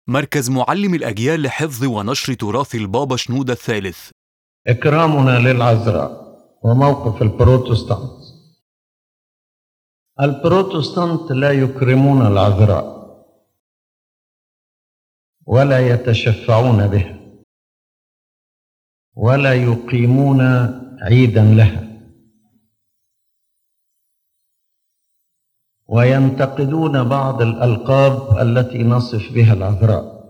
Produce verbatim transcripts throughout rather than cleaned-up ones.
مركز معلم الأجيال لحفظ ونشر تراث البابا شنودة الثالث. إكرامنا للعذراء وموقف البروتستانت. البروتستانت لا يكرمون العذراء ولا يتشفعون بها ولا يقيمون عيدا لها، وينتقدون بعض الألقاب التي نصف بها العذراء،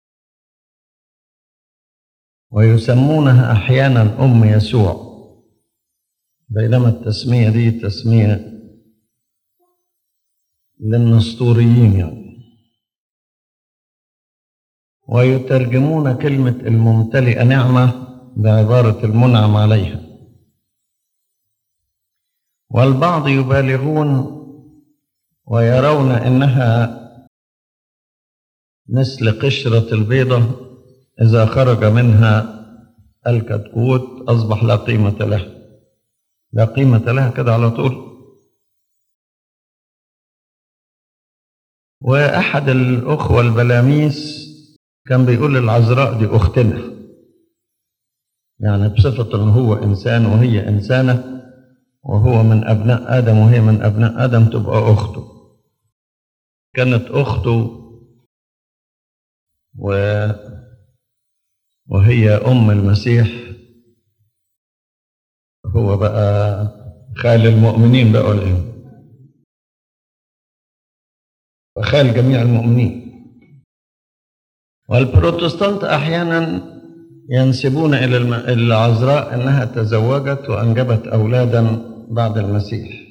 ويسمونها أحيانا أم يسوع، بينما التسمية دي تسمية للنسطوريين يعني. ويترجمون كلمة الممتلئة نعمة بعبارة المنعم عليها، والبعض يبالغون ويرون إنها مثل قشرة البيضة إذا خرج منها الكتكوت أصبح لا قيمة له، لا قيمة لها كده على طول. وأحد الأخوة البلاميس كان بيقول العذراء دي أختنا، يعني بصفة أنه هو إنسان وهي إنسانة، وهو من أبناء آدم وهي من أبناء آدم، تبقى أخته. كانت أخته و... وهي أم المسيح، هو بقى خال المؤمنين بقى ولا إيه؟ وخال جميع المؤمنين. والبروتستانت أحيانا ينسبون إلى العذراء أنها تزوجت وأنجبت أولادا بعد المسيح.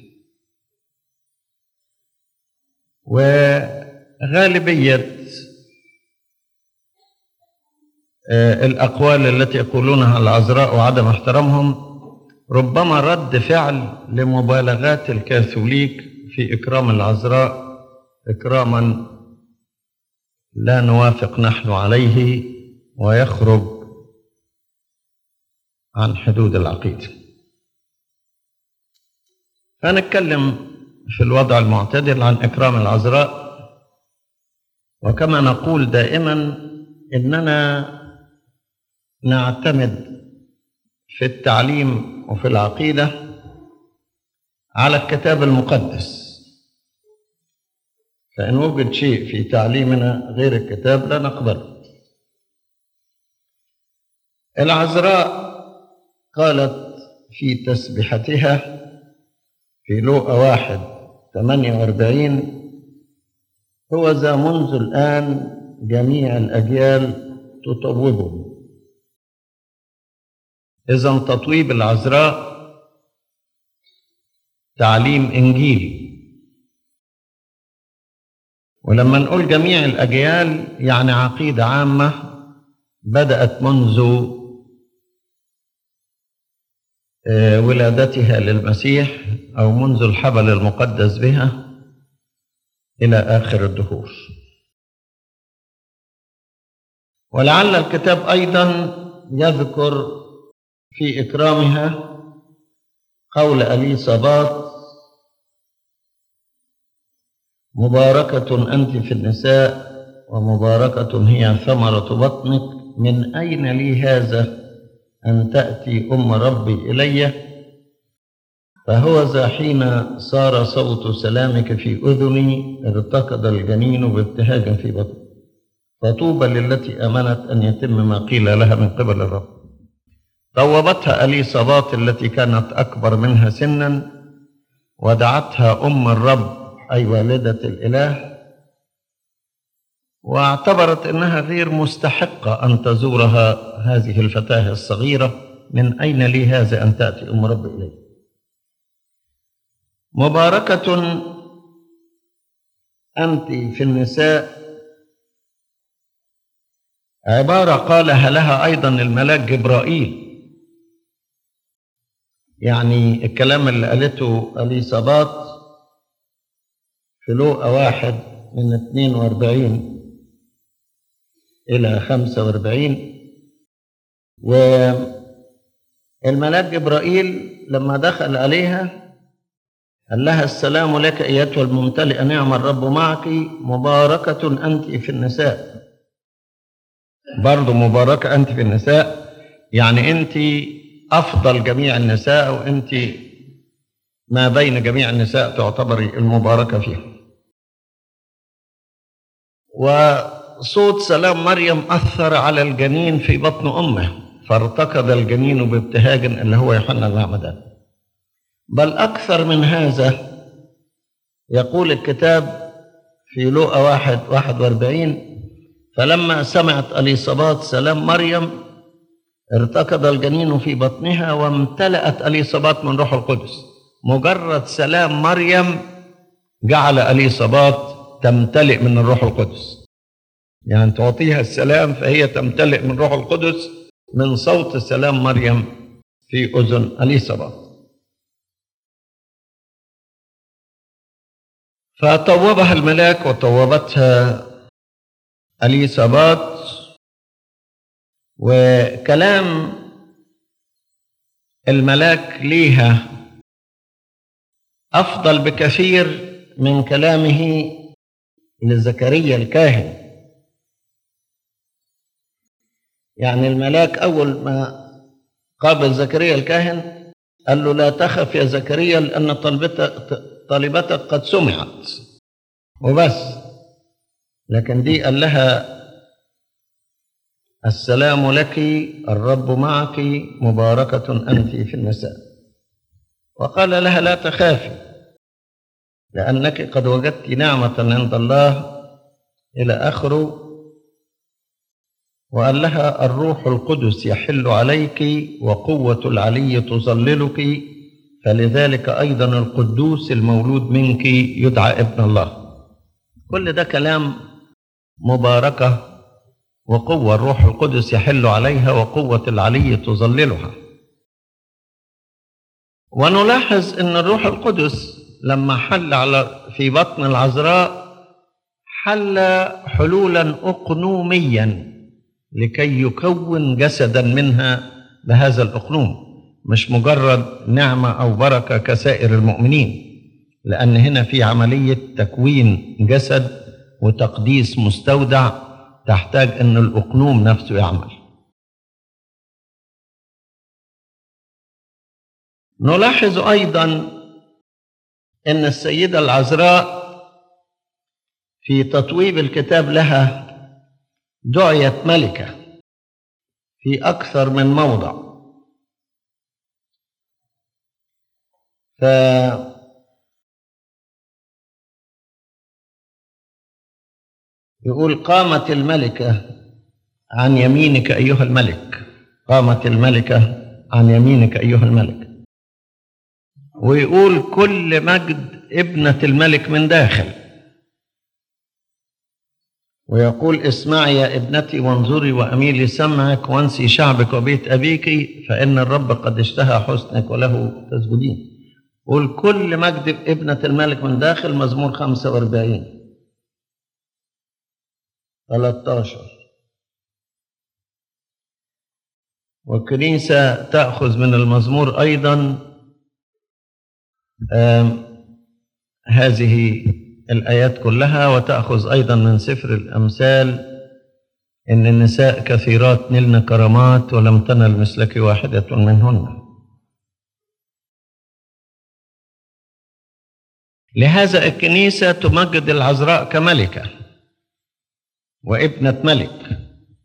وغالبية الأقوال التي يقولونها العذراء وعدم احترامهم ربما رد فعل لمبالغات الكاثوليك في إكرام العذراء، إكراما لا نوافق نحن عليه ويخرج عن حدود العقيدة. فنتكلم في الوضع المعتدل عن إكرام العذراء، وكما نقول دائما إننا نعتمد في التعليم وفي العقيدة على الكتاب المقدس، فإن وجد شيء في تعليمنا غير الكتاب لا نقبله. العذراء قالت في تسبيحتها في لوقا واحد ثمانية وأربعين: هو ذا منذ الآن جميع الأجيال تطوبه. إذن تطويب العذراء تعليم إنجيلي، ولما نقول جميع الأجيال يعني عقيدة عامة بدأت منذ ولادتها للمسيح أو منذ الحبل المقدس بها إلى آخر الدهور. ولعل الكتاب أيضا يذكر في إكرامها قول أليصابات: مباركة أنت في النساء ومباركة هي ثمرة بطنك، من أين لي هذا أن تأتي أم ربي إلي؟ فهو ذا حين صار صوت سلامك في أذني ارتقد الجنين بابتهاج في بطني، فطوبى للتي آمنت أن يتم ما قيل لها من قبل الرب. طوبتها أليصابات التي كانت أكبر منها سنا، ودعتها أم الرب أي والدة الإله، واعتبرت أنها غير مستحقة أن تزورها هذه الفتاة الصغيرة، من أين لي هذا أن تأتي أم رب إلي؟ مباركة أنت في النساء عبارة قالها لها أيضا الملاك جبرائيل، يعني الكلام اللي قالته أليصابات في لوقا واحد من اثنين وأربعين إلى خمسة وأربعين. والملاك جبرائيل لما دخل عليها قال لها: السلام لك أيتها الممتلئة نعم الرب معك، مباركة أنت في النساء. برضو مباركة أنت في النساء، يعني أنت أفضل جميع النساء، وأنت ما بين جميع النساء تعتبري المباركة فيها. وصوت سلام مريم أثر على الجنين في بطن أمه، فارتكض الجنين بابتهاج، اللي هو يوحنا المعمدان. بل أكثر من هذا، يقول الكتاب في لوقا واحد واحد واربعين: فلما سمعت أليصابات سلام مريم ارتكض الجنين في بطنها وامتلأت أليصابات من روح القدس. مجرد سلام مريم جعل أليصابات تمتلئ من الروح القدس، يعني تعطيها السلام فهي تمتلئ من روح القدس من صوت سلام مريم في أذن أليصابات. فطوبها الملاك وطوبتها أليصابات. وكلام الملاك ليها أفضل بكثير من كلامه لزكريا الكاهن. يعني الملاك أول ما قابل زكريا الكاهن قال له: لا تخف يا زكريا، لأن طلبتك قد سمعت، وبس. لكن دي قال لها: السلام لك، الرب معك، مباركة أنت في النساء. وقال لها: لا تخافي، لأنك قد وجدت نعمة عند الله، إلى آخره. وقال لها: الروح القدس يحل عليك، وقوة العلي تظللك، فلذلك أيضا القدوس المولود منك يدعى ابن الله. كل ده كلام مباركة وقوة. الروح القدس يحل عليها، وقوة العلي تظللها. ونلاحظ أن الروح القدس لما حل على في بطن العذراء حل حلولا أقنوميا لكي يكون جسدا منها بهذا الأقنوم، مش مجرد نعمة أو بركة كسائر المؤمنين، لأن هنا في عملية تكوين جسد وتقديس مستودع تحتاج أن الأقنوم نفسه يعمل. نلاحظ أيضا أن السيدة العذراء في تطويب الكتاب لها دعيت ملكة في أكثر من موضع. ف يقول: قامت الملكة عن يمينك أيها الملك، قامت الملكة عن يمينك أيها الملك. ويقول: كل مجد ابنة الملك من داخل. ويقول: اسمعي يا ابنتي وانظري وأميلي سمعك، وانسي شعبك وبيت أبيك، فإن الرب قد اشتهى حسنك وله تسجدين. قل: كل مجد ابنة الملك من داخل. مزمور خمسة واربعين ثلاثة عشر. والكنيسة تأخذ من المزمور أيضا هذه الآيات كلها، وتأخذ أيضا من سفر الأمثال: إن النساء كثيرات نلن كرامات، ولم تنل مثلك واحدة منهن. لهذا الكنيسة تمجد العذراء كملكة وابنة ملك،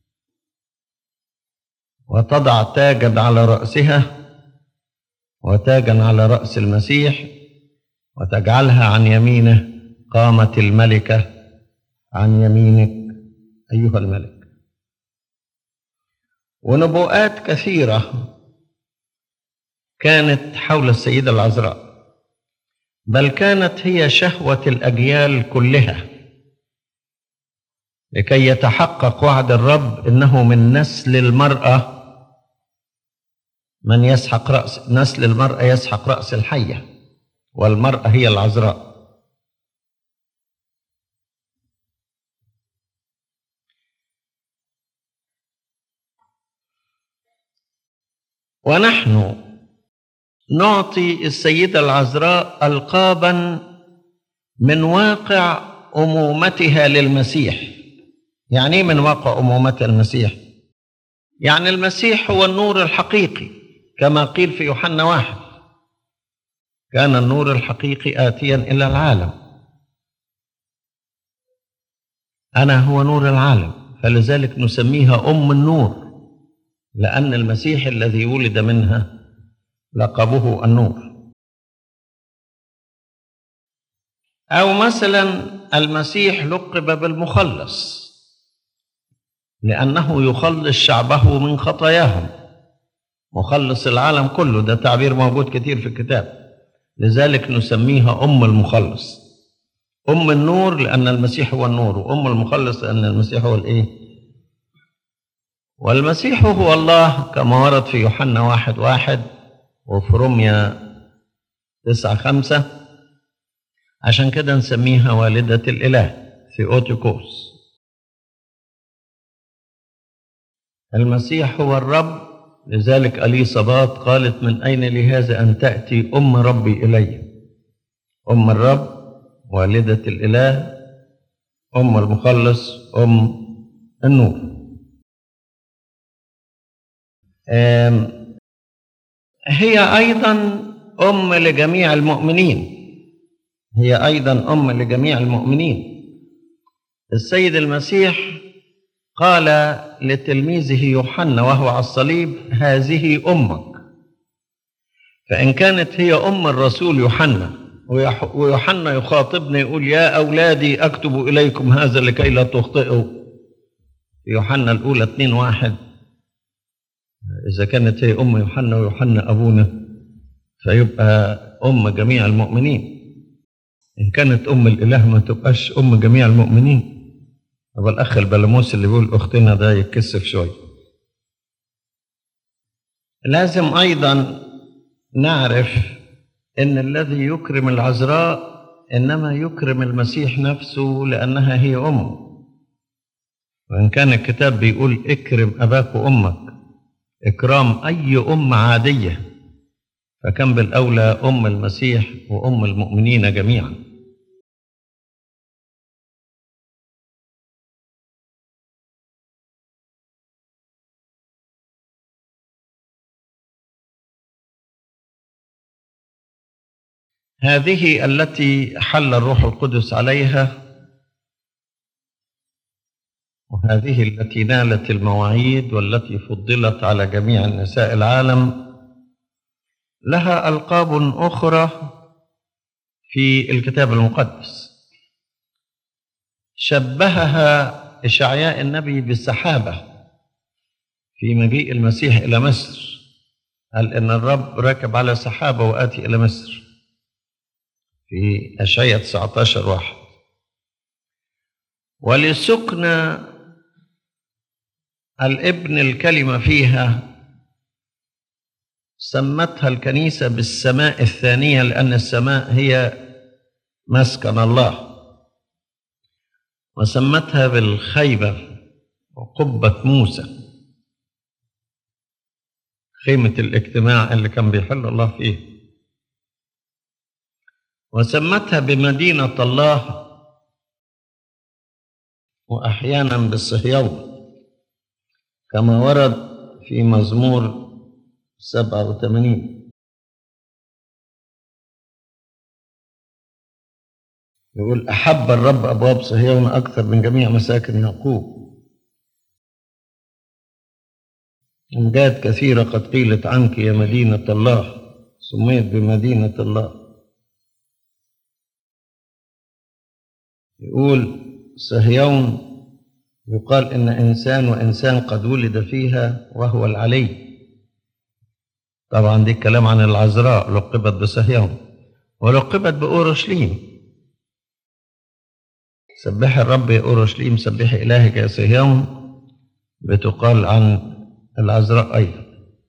وتضع تاجا على رأسها وتاجا على رأس المسيح، وتجعلها عن يمينه. قامت الملكة عن يمينك أيها الملك. ونبوءات كثيرة كانت حول السيدة العذراء، بل كانت هي شهوة الأجيال كلها، لكي يتحقق وعد الرب إنه من نسل المرأة من يسحق رأس نسل المرأة يسحق رأس الحية، والمرأة هي العذراء. ونحن نعطي السيدة العذراء ألقابا من واقع أمومتها للمسيح. يعني ايه من واقع أمومة المسيح؟ يعني المسيح هو النور الحقيقي كما قيل في يوحنا واحد: كان النور الحقيقي آتيا إلى العالم. أنا هو نور العالم، فلذلك نسميها أم النور، لأن المسيح الذي ولد منها لقبه النور. أو مثلا المسيح لقب بالمخلص لأنه يخلص شعبه من خطاياهم، مخلص العالم كله، ده تعبير موجود كتير في الكتاب، لذلك نسميها أم المخلص. أم النور لأن المسيح هو النور، وأم المخلص لأن المسيح هو الإيه؟ والمسيح هو الله كما ورد في يوحنا واحد واحد وفي روميا تسعة خمسة، عشان كده نسميها والدة الإله ثيوتوكوس. المسيح هو الرب، لذلك أليصابات قالت: من أين لي هذا أن تأتي أم ربي إلي؟ أم الرب، والدة الإله، أم المخلص، أم النور. هي أيضا أم لجميع المؤمنين، هي أيضا أم لجميع المؤمنين. السيد المسيح قال لتلميذه يوحنا وهو على الصليب: هذه أمك. فإن كانت هي أم الرسول يوحنا، ويوحنا يخاطبنا يقول: يا أولادي أكتب إليكم هذا لكي لا تخطئوا، في يوحنا الأولى اتنين واحد، إذا كانت هي أم يوحنا ويوحنا أبونا فيبقى أم جميع المؤمنين. إن كانت أم الإله ما تبقاش أم جميع المؤمنين. أبو الأخ البلموس اللي بيقول أختنا ده يتكسف شوية. لازم أيضا نعرف إن الذي يكرم العذراء إنما يكرم المسيح نفسه لأنها هي أمه. وإن كان الكتاب بيقول: اكرم أباك وأمك، إكرام أي أم عادية، فكان بالأولى أم المسيح وأم المؤمنين جميعا. هذه التي حل الروح القدس عليها، وهذه التي نالت المواعيد والتي فضلت على جميع نساء العالم، لها ألقاب أخرى في الكتاب المقدس. شبهها إشعياء النبي بالسحابة في مجيء المسيح إلى مصر، قال إن الرب ركب على سحابة وآتي إلى مصر في أشعياء تسعة عشر واحد. ولسكن الابن الكلمة فيها سمتها الكنيسة بالسماء الثانية، لأن السماء هي مسكن الله، وسمتها بالخيبة وقبة موسى، خيمة الاجتماع اللي كان بيحل الله فيه. وسمتها بمدينة الله، وأحيانا بالصهيون كما ورد في مزمور سبعة وثمانين، يقول: أحب الرب أبواب صهيون أكثر من جميع مساكن يعقوب. أمجاد كثيرة قد قيلت عنك يا مدينة الله، سميت بمدينة الله. يقول صهيون يقال إن إنسان وإنسان قد ولد فيها وهو العلي. طبعا دي الكلام عن العذراء، لقبت بصهيون ولقبت بأورشليم. سبح الرب يا أورشليم، سبح إلهك يا صهيون، بتقال عن العذراء أيضا.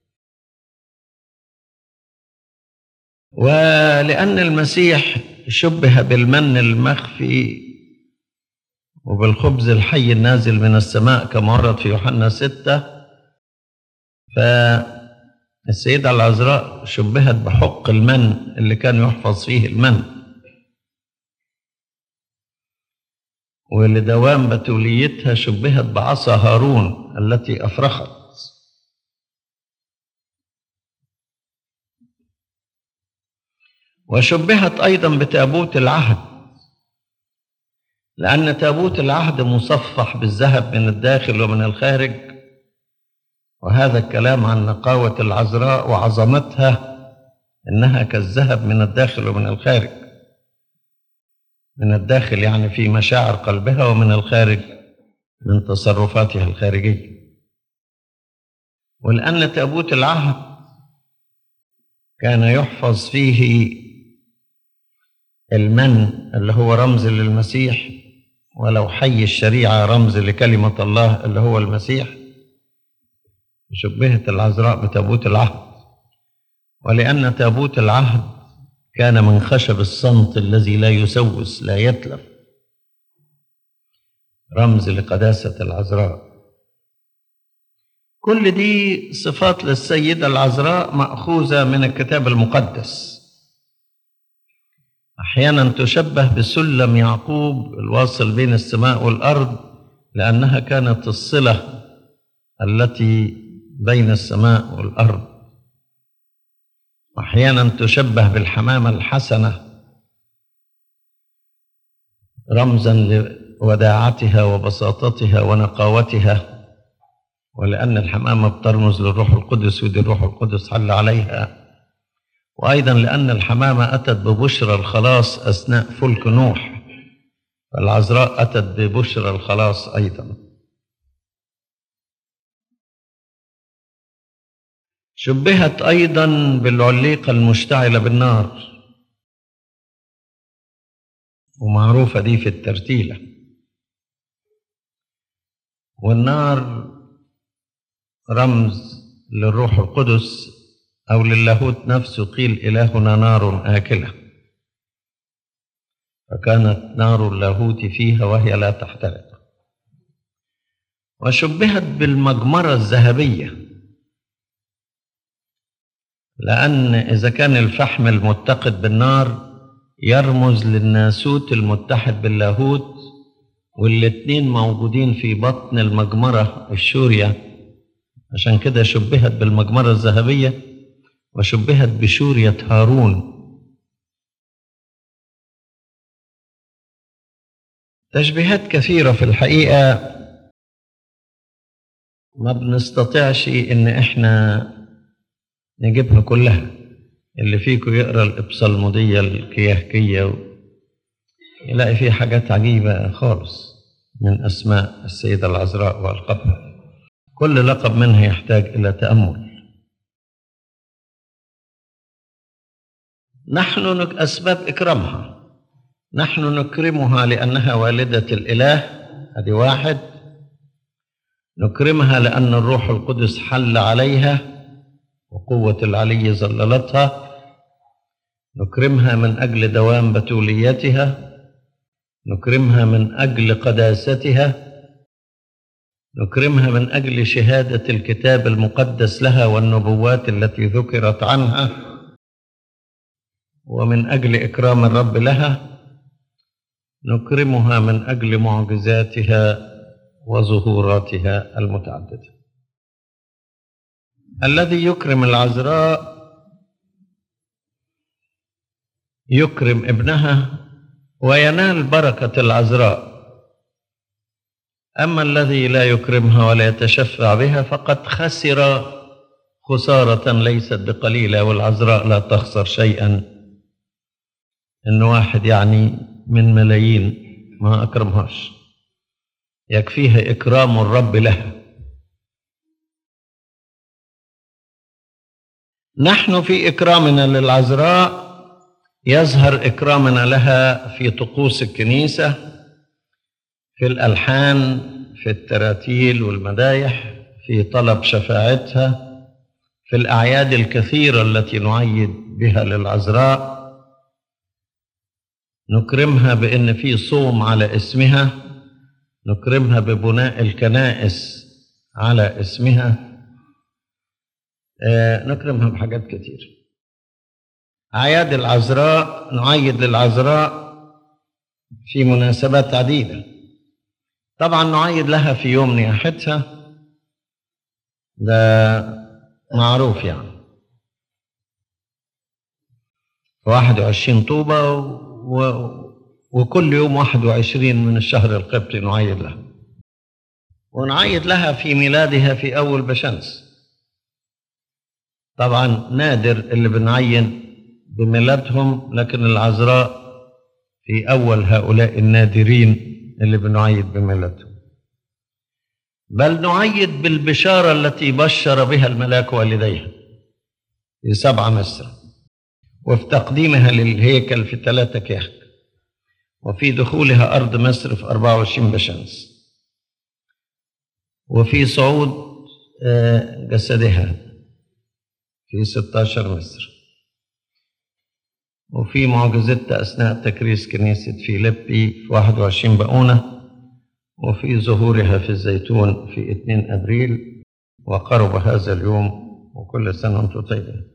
ولأن المسيح شبه بالمن المخفي وبالخبز الحي النازل من السماء كما ورد في يوحنا ستة، فالسيدة العذراء شبهت بحق المن اللي كان يحفظ فيه المن. ولدوام بتوليتها شبهت بعصا هارون التي أفرخت. وشبهت أيضا بتابوت العهد، لأن تابوت العهد مصفح بالذهب من الداخل ومن الخارج، وهذا الكلام عن نقاوة العذراء وعظمتها إنها كالذهب من الداخل ومن الخارج. من الداخل يعني في مشاعر قلبها، ومن الخارج من تصرفاتها الخارجية. ولأن تابوت العهد كان يحفظ فيه المن اللي هو رمز للمسيح، ولو حي الشريعة رمز لكلمة الله اللي هو المسيح، شبهت العذراء بتابوت العهد. ولأن تابوت العهد كان من خشب الصمت الذي لا يسوس لا يتلف، رمز لقداسة العذراء. كل دي صفات للسيدة العذراء مأخوذة من الكتاب المقدس. أحيانا تشبه بسلم يعقوب الواصل بين السماء والأرض، لأنها كانت الصلة التي بين السماء والأرض. أحيانا تشبه بالحمامة الحسنة رمزا لوداعتها وبساطتها ونقاوتها، ولأن الحمامة بترمز للروح القدس، ودي الروح القدس حل عليها. وأيضا لأن الحمامة أتت ببشرى الخلاص أثناء فلك نوح، فالعذراء أتت ببشرى الخلاص أيضا. شبهت أيضا بالعليقة المشتعلة بالنار، ومعروفة دي في الترتيلة. والنار رمز للروح القدس أو للاهوت نفسه، قيل إلهنا نار آكلة، فكانت نار اللاهوت فيها وهي لا تحترق. وشبهت بالمجمرة الذهبية، لأن إذا كان الفحم المتقد بالنار يرمز للناسوت المتحد باللاهوت، والاتنين موجودين في بطن المجمرة الشورية، عشان كده شبهت بالمجمرة الذهبية، وشبهت بشورية هارون. تشبيهات كثيرة في الحقيقة ما بنستطيعش إن إحنا نجيبها كلها. اللي فيكم يقرأ الإبصالمودية الكيهكية يلاقي فيه حاجات عجيبة خالص من أسماء السيدة العذراء وألقابها، كل لقب منها يحتاج إلى تأمل. نحن أسباب إكرامها، نحن نكرمها لأنها والدة الإله، هذه واحد. نكرمها لأن الروح القدس حل عليها وقوة العلي ظللتها. نكرمها من أجل دوام بتوليتها، نكرمها من أجل قداستها، نكرمها من أجل شهادة الكتاب المقدس لها والنبوات التي ذكرت عنها، ومن أجل إكرام الرب لها. نكرمها من أجل معجزاتها وظهوراتها المتعددة. الذي يكرم العذراء يكرم ابنها وينال بركة العذراء، أما الذي لا يكرمها ولا يتشفع بها فقد خسر خسارة ليست بقليلة. والعذراء لا تخسر شيئا، إن واحد يعني من ملايين ما أكرمهاش، يكفيها إكرام الرب لها. نحن في إكرامنا للعذراء يظهر إكرامنا لها في طقوس الكنيسة، في الألحان، في التراتيل والمدايح، في طلب شفاعتها، في الأعياد الكثيرة التي نعيد بها للعذراء. نكرمها بأن في صوم على اسمها، نكرمها ببناء الكنائس على اسمها، آه نكرمها بحاجات كتير. أعياد العذراء نعيد للعذراء في مناسبات عديدة، طبعا نعيد لها في يوم نياحتها، ده معروف يعني، واحد وعشرين طوبة و... وكل يوم واحد وعشرين من الشهر القبطي نعيد لها، ونعيد لها في ميلادها في أول بشمس. طبعا نادر اللي بنعين بميلادهم، لكن العذراء في أول هؤلاء النادرين اللي بنعيد بميلادهم. بل نعيد بالبشارة التي بشر بها الملاك والديها في سبعة مصر، وفي تقديمها للهيكل في ثلاثة كهك، وفي دخولها أرض مصر في أربعة وعشرين بشمس، وفي صعود جسدها في ستة عشر مصر، وفي معجزتها أثناء تكريس كنيسة فيليبي في واحد وعشرين بقونة، وفي ظهورها في الزيتون في اثنين أبريل، وقرب هذا اليوم، وكل سنة وانتم طيبين.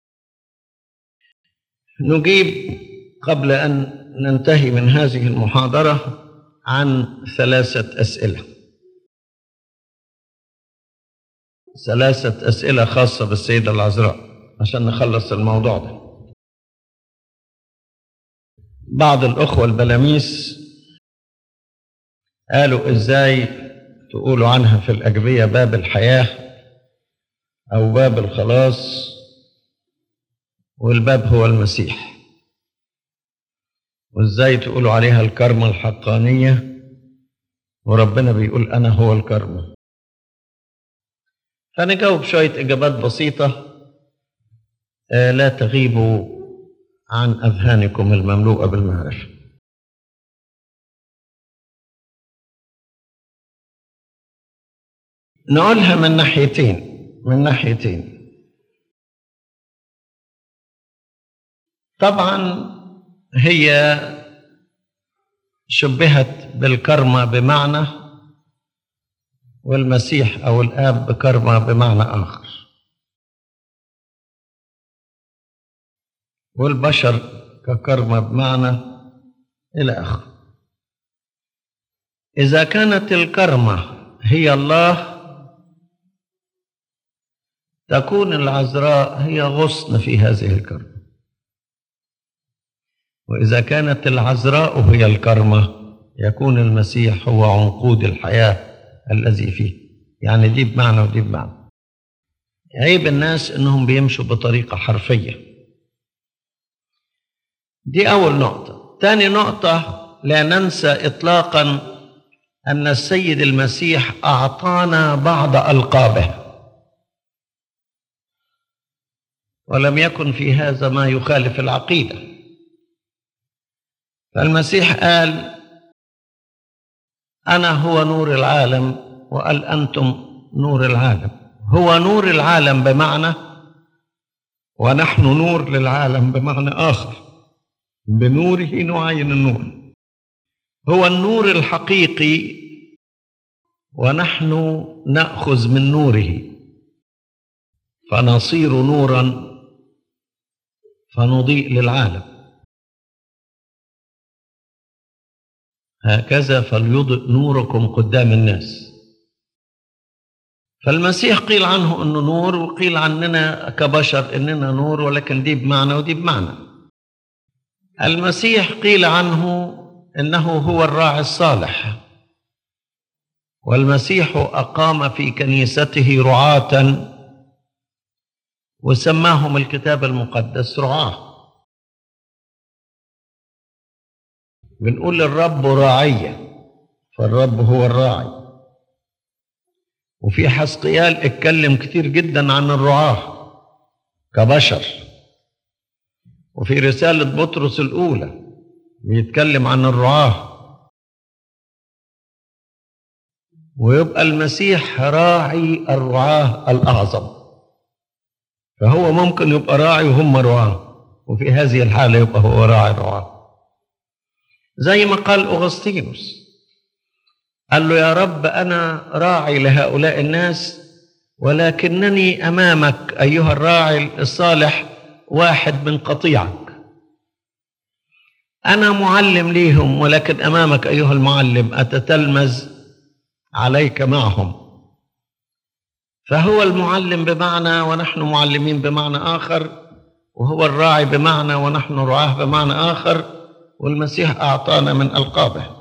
نجيب قبل أن ننتهي من هذه المحاضرة عن ثلاثة أسئلة ثلاثة أسئلة خاصة بالسيدة العذراء عشان نخلص الموضوع ده. بعض الأخوة البلاميس قالوا إزاي تقولوا عنها في الأجبية باب الحياة أو باب الخلاص، والباب هو المسيح، وإزاي تقولوا عليها الكرمة الحقانية وربنا بيقول أنا هو الكرمة. فنجاوب شوية إجابات بسيطة لا تغيبوا عن أذهانكم المملوءة بالمعرفة. نقولها من ناحيتين من ناحيتين طبعا هي شبهت بالكرمة بمعنى، والمسيح أو الآب بكرمة بمعنى آخر، والبشر ككرمة بمعنى إلى آخره. إذا كانت الكرمة هي الله، تكون العذراء هي غصن في هذه الكرمة، وإذا كانت العذراء هي الكرمة يكون المسيح هو عنقود الحياة الذي فيه. يعني دي بمعنى ودي بمعنى. عيب الناس إنهم بيمشوا بطريقة حرفية. دي أول نقطة. تاني نقطة، لا ننسى إطلاقا أن السيد المسيح أعطانا بعض ألقابه، ولم يكن في هذا ما يخالف العقيدة. فالمسيح قال أنا هو نور العالم، وقال أنتم نور العالم. هو نور العالم بمعنى، ونحن نور للعالم بمعنى آخر، بنوره نعاين النور. هو النور الحقيقي ونحن نأخذ من نوره فنصير نورا فنضيء للعالم. هكذا فليضئ نوركم قدام الناس. فالمسيح قيل عنه أنه نور، وقيل عننا كبشر أننا نور، ولكن دي بمعنى ودي بمعنى. المسيح قيل عنه أنه هو الراعي الصالح، والمسيح أقام في كنيسته رعاة وسماهم الكتاب المقدس رعاة. بنقول الرب راعية، فالرب هو الراعي. وفي حزقيال اتكلم كتير جدا عن الرعاة كبشر، وفي رسالة بطرس الأولى بيتكلم عن الرعاة. ويبقى المسيح راعي الرعاة الأعظم، فهو ممكن يبقى راعي وهم رعاة، وفي هذه الحالة يبقى هو راعي الرعاة. زي ما قال أغسطينوس، قال له يا رب أنا راعي لهؤلاء الناس، ولكنني أمامك أيها الراعي الصالح واحد من قطيعك. أنا معلم ليهم، ولكن أمامك أيها المعلم أتتلمذ عليك معهم. فهو المعلم بمعنى ونحن معلمين بمعنى آخر، وهو الراعي بمعنى ونحن رعاه بمعنى آخر، والمسيح أعطانا من ألقابه.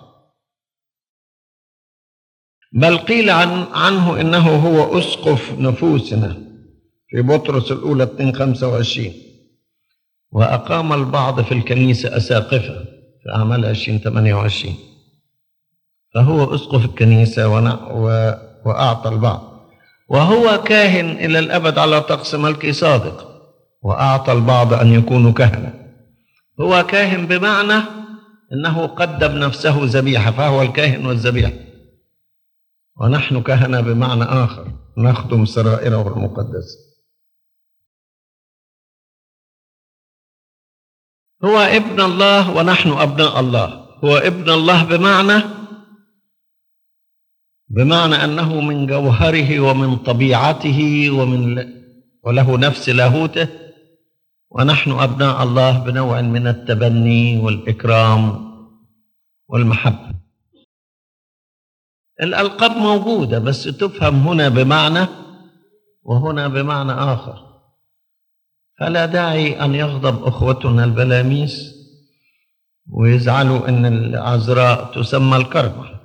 بل قيل عن عنه إنه هو أسقف نفوسنا في بطرس الأولى اثنين خمسة وعشرين، وأقام البعض في الكنيسة أساقفة في أعمال عشرين ثمانية وعشرين. فهو أسقف الكنيسة وأعطى البعض، وهو كاهن إلى الأبد على طقس ملكي صادق، وأعطى البعض أن يكونوا كهنة. هو كاهن بمعنى أنه قدم نفسه ذبيحة، فهو الكاهن والذبيحة، ونحن كهنة بمعنى آخر نخدم سرائره المقدسة. هو ابن الله ونحن أبناء الله. هو ابن الله بمعنى بمعنى أنه من جوهره ومن طبيعته ومن وله نفس لاهوته، ونحن أبناء الله بنوع من التبني والإكرام والمحبة. الألقاب موجودة بس تفهم هنا بمعنى وهنا بمعنى آخر، فلا داعي أن يغضب أخوتنا البلاميس ويزعلوا أن العذراء تسمى الكرمة.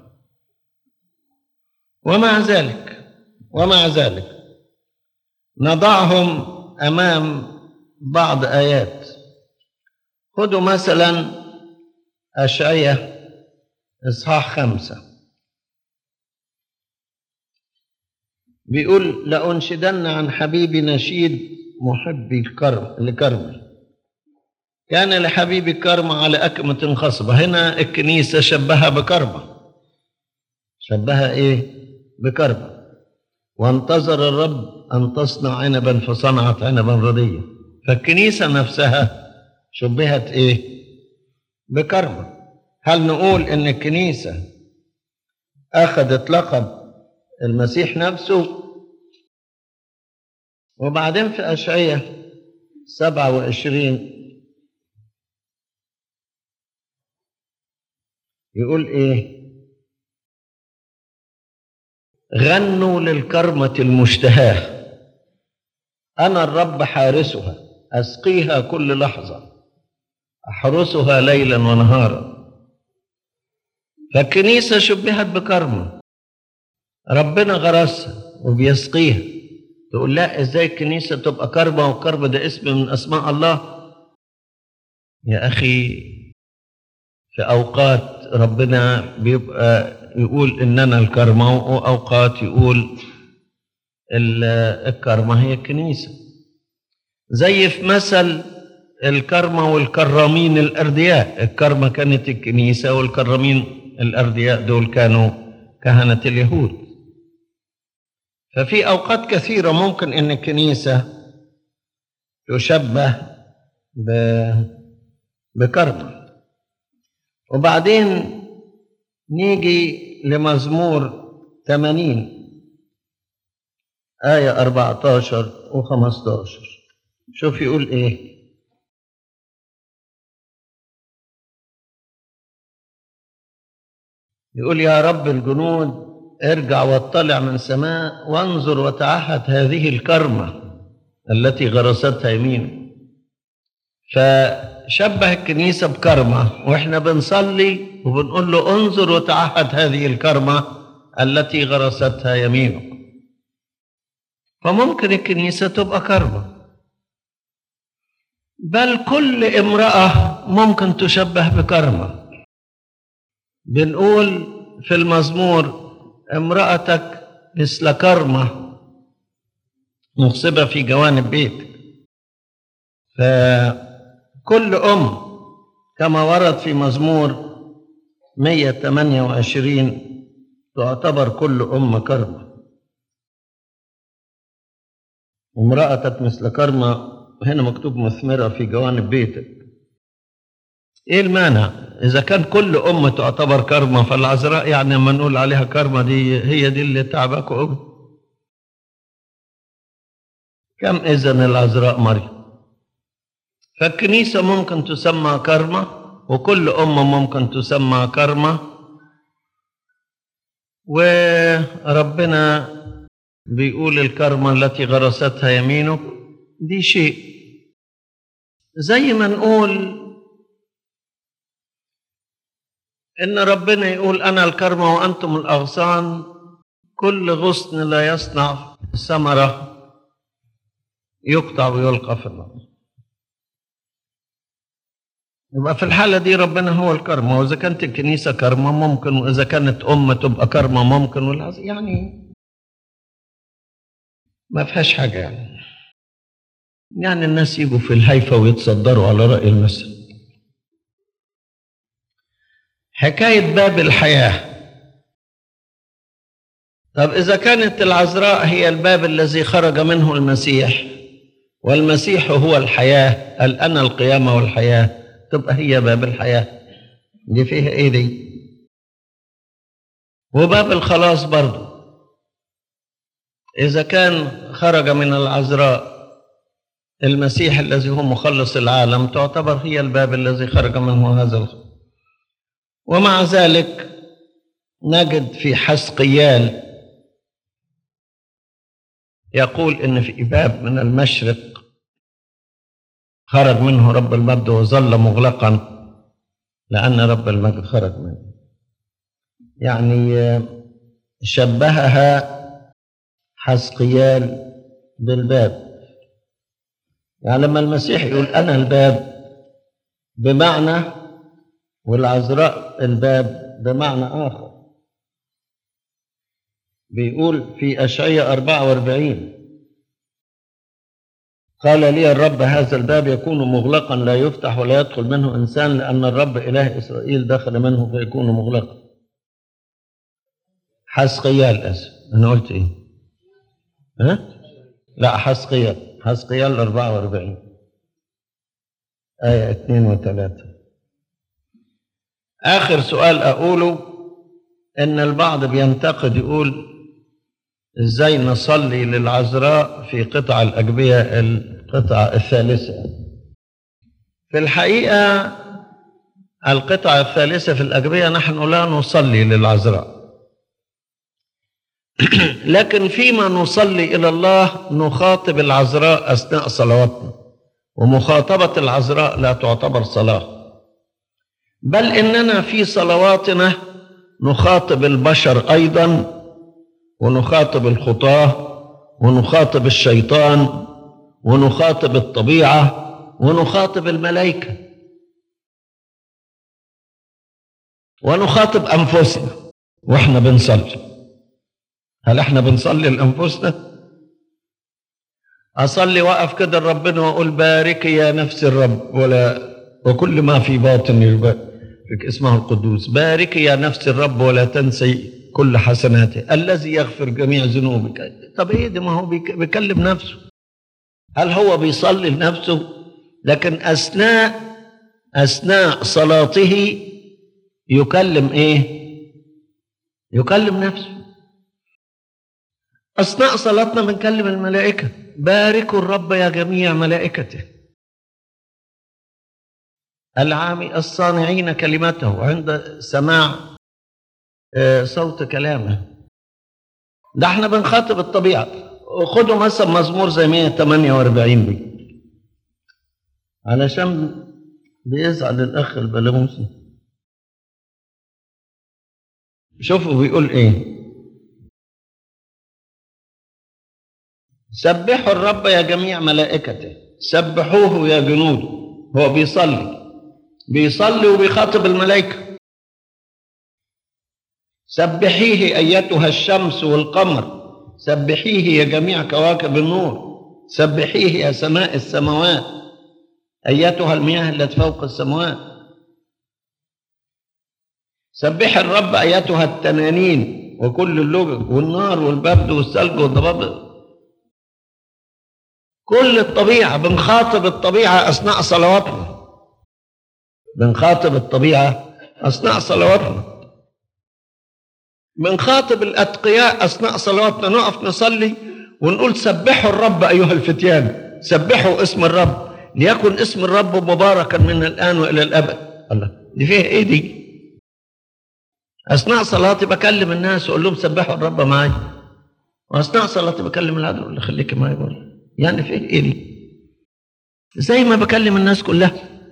ومع ذلك ومع ذلك نضعهم أمام بعض آيات. خذوا مثلا أشعياء إصحاح خمسة، بيقول لأنشدن عن حبيبي نشيد محبي الكرم لكرمي. كان لحبيبي كرم على أكمة خصبة. هنا الكنيسة شبهها بكرمة، شبهها إيه؟ بكرمة. وانتظر الرب أن تصنع عنبا فصنعت عنبا رديا. فالكنيسة نفسها شبهت إيه؟ بكرمة. هل نقول إن الكنيسة أخذت لقب المسيح نفسه؟ وبعدين في أشعياء سبعة وعشرين يقول إيه؟ غنوا للكرمة المشتهاة، أنا الرب حارسها، أسقيها كل لحظة، أحرسها ليلا ونهارا. فالكنيسة شبهت بكرمة، ربنا غرسها وبيسقيها. تقول لا، ازاي الكنيسة تبقى كرمة، والكرمة ده اسم من أسماء الله؟ يا أخي في أوقات ربنا بيبقى يقول إننا الكرمة، وأوقات يقول الكرمة هي الكنيسة. زي في مثل الكرمة والكرامين الأردياء. الكرمة كانت الكنيسة، والكرامين الأردياء دول كانوا كهنة اليهود. ففي أوقات كثيرة ممكن أن الكنيسة تشبه بكرمة. وبعدين نيجي لمزمور ثمانين آية أربعة عشر وخمسة عشر. شوف يقول إيه؟ يقول يا رب الجنود ارجع واطلع من سماء وانظر وتعهد هذه الكرمة التي غرستها يمينك. فشبه الكنيسة بكرمة، واحنا بنصلي وبنقول له انظر وتعهد هذه الكرمة التي غرستها يمينك. فممكن الكنيسة تبقى كرمة، بل كل امرأة ممكن تشبه بكرمة. بنقول في المزمور امرأتك مثل كرمة مغصبة في جوانب بيتك. فكل أم كما ورد في مزمور مئة وثمانية وعشرين تعتبر كل أم كرمة. امرأتك مثل كرمة، هنا مكتوب مثمرة في جوانب بيتك. ايه المانع؟ اذا كان كل ام تعتبر كرمة، فالعذراء يعني لما نقول عليها كرمة دي هي دي اللي تعبكوا قوي. كم اذن العذراء مريم؟ فالكنيسة ممكن تسمى كرمة، وكل ام ممكن تسمى كرمة، وربنا بيقول الكرمة التي غرستها يمينك دي شيء، زي ما نقول إن ربنا يقول أنا الكرمة وأنتم الأغصان، كل غصن لا يصنع ثمرة يقطع ويلقى في النار. يبقى في الحالة دي ربنا هو الكرمة، وإذا كانت الكنيسة كرمة ممكن، وإذا كانت أمة تبقى كرمة ممكن، يعني ما فيهاش حاجة. يعني يعني الناس يجوا في الهيفا ويتصدروا على رأي المثل. حكاية باب الحياة، طب إذا كانت العذراء هي الباب الذي خرج منه المسيح، والمسيح هو الحياة، قال أنا القيامة والحياة، تبقى هي باب الحياة. دي فيها إيه دي؟ وباب الخلاص برضو، إذا كان خرج من العذراء المسيح الذي هو مخلص العالم، تعتبر هي الباب الذي خرج منه هذا الخلاص. ومع ذلك نجد في حسقيال يقول إن في باب من المشرق خرج منه رب المجد وظل مغلقا لأن رب المجد خرج منه. يعني شبهها حسقيال بالباب. يعني لما المسيح يقول أنا الباب بمعنى، والعذراء الباب بمعنى آخر. بيقول في أشعياء أربعة وأربعين قال لي الرب هذا الباب يكون مغلقا لا يفتح ولا يدخل منه إنسان، لأن الرب إله إسرائيل دخل منه فيكون مغلقا. حسقيال، أسف أنا قلت إيه؟ ها؟ لا، حسقيال حسقيال أربعة وأربعين آية اثنين وثلاثة. آخر سؤال أقوله، إن البعض بينتقد يقول إزاي نصلي للعذراء في قطع الأجبية القطعة الثالثة. في الحقيقة القطعة الثالثة في الأجبية نحن لا نصلي للعذراء، لكن فيما نصلي إلى الله نخاطب العذراء أثناء صلواتنا، ومخاطبة العذراء لا تعتبر صلاة، بل إننا في صلواتنا نخاطب البشر أيضا، ونخاطب الخطاة، ونخاطب الشيطان، ونخاطب الطبيعة، ونخاطب الملائكة، ونخاطب أنفسنا وإحنا بنصلي. هل إحنا بنصلي لأنفسنا؟ أصلي وقف كده لربنا وأقول بارك يا نفس الرب ولا وكل ما في باطن يبارك اسمه القدوس، بارك يا نفس الرب ولا تنسي كل حسناته الذي يغفر جميع ذنوبك. طب ايه ده؟ ما هو بيكلم نفسه. هل هو بيصلي لنفسه؟ لكن اثناء اثناء صلاته يكلم ايه؟ يكلم نفسه. اثناء صلاتنا بنكلم الملائكه، باركوا الرب يا جميع ملائكته العامي الصانعين كلمته عند سماع صوت كلامه. ده احنا بنخاطب الطبيعة. خدوا مثلا مزمور زي مئة وثمانية وأربعين دي، علشان بيزعل الأخ البلاموسي. شوفوا بيقول ايه: سبحوا الرب يا جميع ملائكته، سبحوه يا جنوده. هو بيصلي بيصلي وبيخاطب الملائكة. سبحيه أيتها الشمس والقمر، سبحيه يا جميع كواكب النور، سبحيه يا سماء السماوات أيتها المياه التي فوق السماوات، سبح الرب أيتها التنانين وكل اللجج والنار والبرد والثلج والضباب. كل الطبيعة بنخاطب الطبيعة أثناء صلواتنا، بنخاطب الطبيعة أثناء صلواتنا، بنخاطب الأتقياء أثناء صلواتنا. نقف نصلي ونقول سبحوا الرب أيها الفتيان، سبحوا اسم الرب، ليكن اسم الرب مباركا من الآن وإلى الأبد. الله، دي فيها إيه دي؟ أثناء صلاتي بكلم الناس وأقول لهم سبحوا الرب معايا، وأثناء صلاتي بكلم العدو أقول له خليك معايا برضه. يعني في إيه دي؟ زي ما بكلم الناس كلها.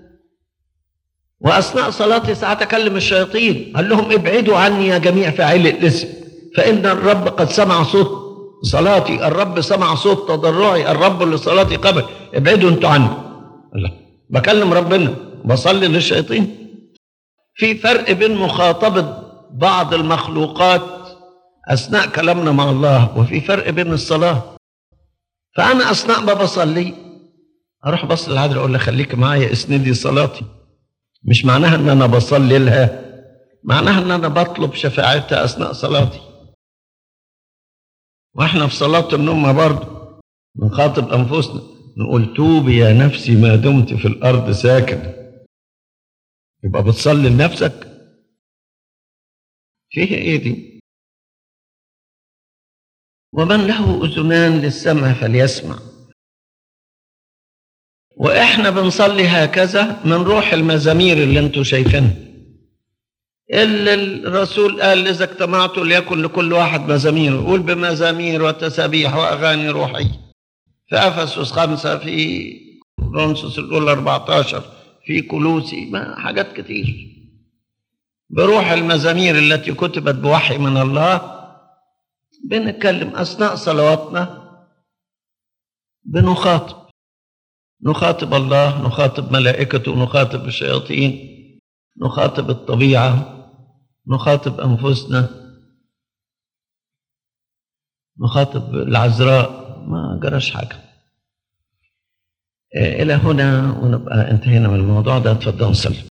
وأثناء صلاتي ساعات أكلم الشياطين قال لهم ابعدوا عني يا جميع فاعلي الإثم فإن الرب قد سمع صوت صلاتي، الرب سمع صوت تضرعي، الرب لصلاتي قبل، ابعدوا انتوا عني. الله، بكلم ربنا بصلي للشياطين. في فرق بين مخاطبة بعض المخلوقات أثناء كلامنا مع الله وفي فرق بين الصلاة. فأنا أثناء ما بصلي أروح بص للعذراء أقول لها خليك معايا اسندي صلاتي. مش معناها أن أنا بصلي لها، معناها أن أنا بطلب شفاعتها أثناء صلاتي. وإحنا في صلاة النوم برضه نخاطب أنفسنا نقول توبي يا نفسي ما دمت في الأرض ساكن. يبقى بتصلي لنفسك؟ فيه إيه دي؟ ومن له أذنان للسمع فليسمع. وإحنا بنصلي هكذا من روح المزامير اللي انتوا شايفينها، اللي الرسول قال إذا اجتمعتوا ليكن لكل واحد مزامير، قول بمزامير وتسابيح وأغاني روحية. في أفسس خمسة، في كورنثوس الأولى أربعة عشر، في كولوسي، ما حاجات كتير. بروح المزامير التي كتبت بوحي من الله بنتكلم أثناء صلواتنا، بنخاطب نخاطب الله، نخاطب ملائكته، نخاطب الشياطين، نخاطب الطبيعة، نخاطب أنفسنا، نخاطب العذراء. ما جراش حاجة. إلى هنا ونبقى انتهينا من الموضوع ده. اتفضلوا نصلي.